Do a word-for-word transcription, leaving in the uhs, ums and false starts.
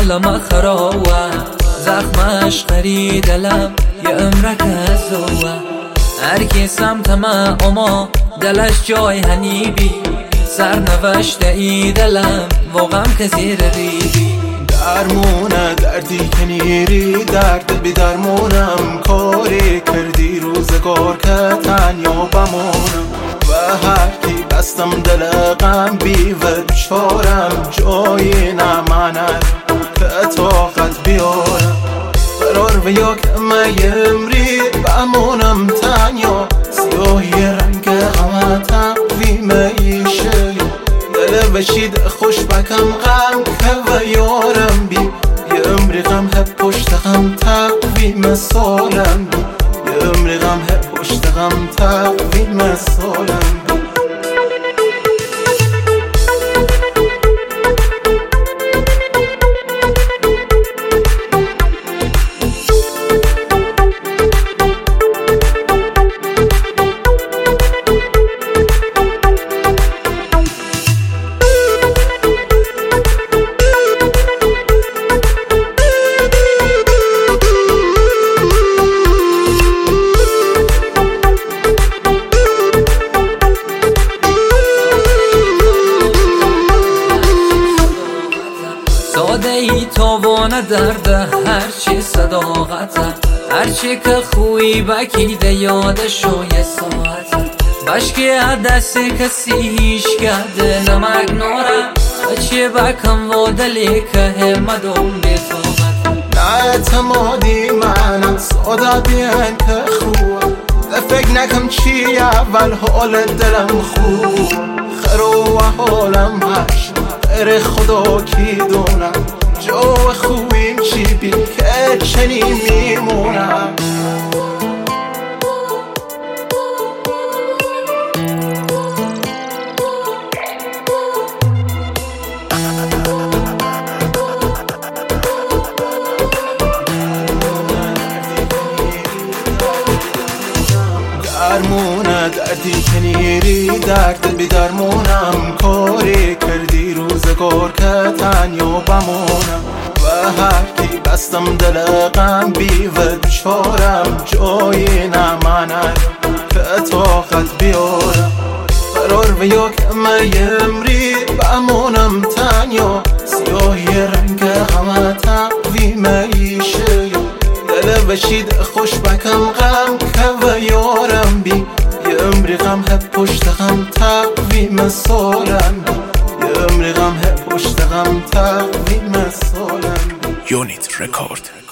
حالم خراوه زخمش قری دلم یه عمرک ازوه هر کی سمتم اما دلش جای هنیبی سرنوشته ای دلم واقعا کسی ریبی درمونه دردی که نیری درد بی درمونم کاری کردی روزگار که تنیا بمونم و هر کی بستم دل غم بی و بیچارم جایی نماند که طاقت بیارم قرار و یک امری بمونم تنیا سیاهی رنگ همه تقویم ایشه دل بشید خوش بکم غم که و یارم بی یه عمری غم هب پشت غم تقویم سالم بی یه عمری غم هب پشت غم تقویم سالم بی ساده ای تاوان درده هرچی صداقته هرچی که خوی بکیده یادشو یه ساعته بشکی دست کسی هیچ کرده نمک ناره چی بکم و دلی که همدون بیتابت نه اعتمادی منم ساده بیان که خوب فکر نکم چی اول حال دلم خوب خرو و حالم هش غیر خدا کی دونم جو خوبیم چی بی که چنین میمونم درمونه دردی که نیری درد بی درمونم کاری کردی روزگار که تنیا بمونم و هر کی بستم دل غم بی و بیچارم جایی نماند که طاقت بیارم قرار و یک امری بمونم تنیا سیاهی رنگ همه تقویم ایشه دل بشید خوش بکم غم که و یارم بی یه عمری غم هب پشت غم تقویم سالم بی یه عمری غم هب پشت غم تقویم سالم بی یونیت رکورد.